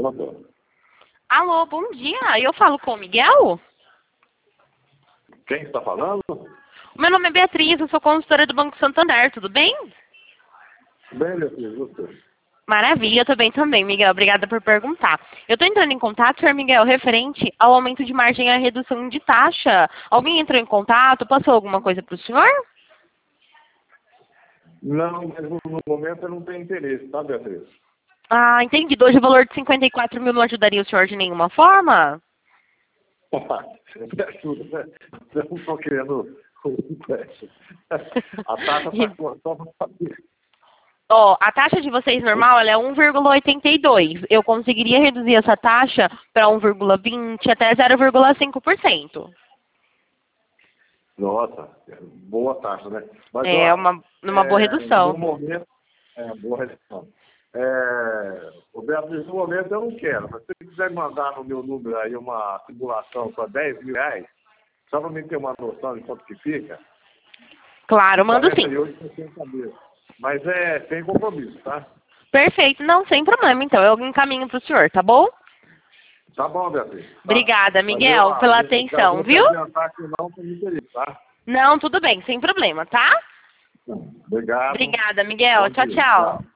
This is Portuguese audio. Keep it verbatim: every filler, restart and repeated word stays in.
Pronto. Alô, bom dia. Eu falo com o Miguel? Quem está falando? Meu nome é Beatriz, eu sou consultora do Banco Santander, tudo bem? Bem, meu filho, você. Maravilha, eu tô bem também, Miguel. Obrigada por perguntar. Eu tô entrando em contato, senhor Miguel, referente ao aumento de margem e à redução de taxa. Alguém entrou em contato? Passou alguma coisa para o senhor? Não, mas no no momento eu não tenho interesse, tá, Beatriz? Ah, entendi. Hoje o valor de cinquenta e quatro mil não ajudaria o senhor de nenhuma forma? Me ajuda, né? Eu não estou querendo um empréstimo. A taxa está só para saber. Ó, a taxa de vocês normal ela é um vírgula oitenta e dois. Eu conseguiria reduzir essa taxa para um vírgula vinte até zero vírgula cinco por cento. Nossa, boa taxa, né? Mas, É ó, uma, uma boa é, redução. no momento, é, boa redução. É, o Beatriz, no momento eu não quero, mas se você quiser mandar no meu número aí uma simulação para dez mil reais, só para mim ter uma noção de quanto que fica, Claro, eu mando quarenta sim. e oito sem saber. Mas é sem compromisso, tá? Perfeito. Não, sem problema, então. Eu encaminho para o senhor, tá bom? Tá bom, Beatriz. Tá? Obrigada, Mas eu, Miguel, ah, pela eu quero atenção, vou te viu? adiantar que não tem interesse, tá? Não, tudo bem, sem problema, tá? Obrigado. Obrigada, Miguel. Bom Tchau, dia. tchau. Tchau.